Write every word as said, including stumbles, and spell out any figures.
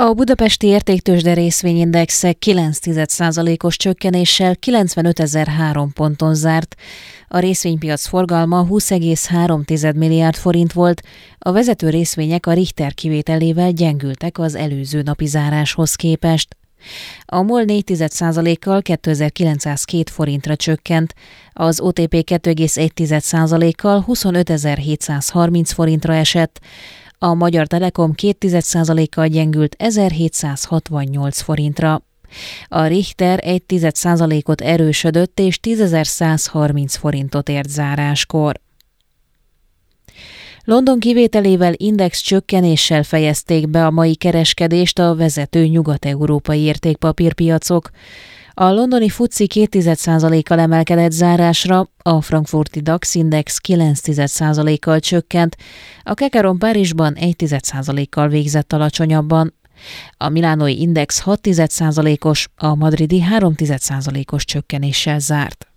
A budapesti értéktőzsde részvényindexe kilenc egész egy százalékos csökkenéssel kilencvenötezer-három ponton zárt. A részvénypiac forgalma húsz egész három milliárd forint volt, a vezető részvények a Richter kivételével gyengültek az előző napi záráshoz képest. A MOL négy egész egy százalékkal kétezer-kilencszázkettő forintra csökkent, az o té pé kettő egész egy százalékkal huszonötezer-hétszázharminc forintra esett, a Magyar Telekom két egész egy százalékkal gyengült ezerhétszázhatvannyolc forintra. A Richter egy egész egy százalékot erősödött és tízezer-százharminc forintot ért záráskor. London kivételével index csökkenéssel fejezték be a mai kereskedést a vezető nyugat-európai értékpapírpiacok. A londoni fuci két egész egy százalékkal emelkedett zárásra, a frankfurti DAX index kilenc egész egy százalékkal csökkent, a Kekaron Párizsban egy egész egy százalékkal végzett alacsonyabban. A milánói index hat egész egy százalékos, a madridi három egész egy százalékos csökkenéssel zárt.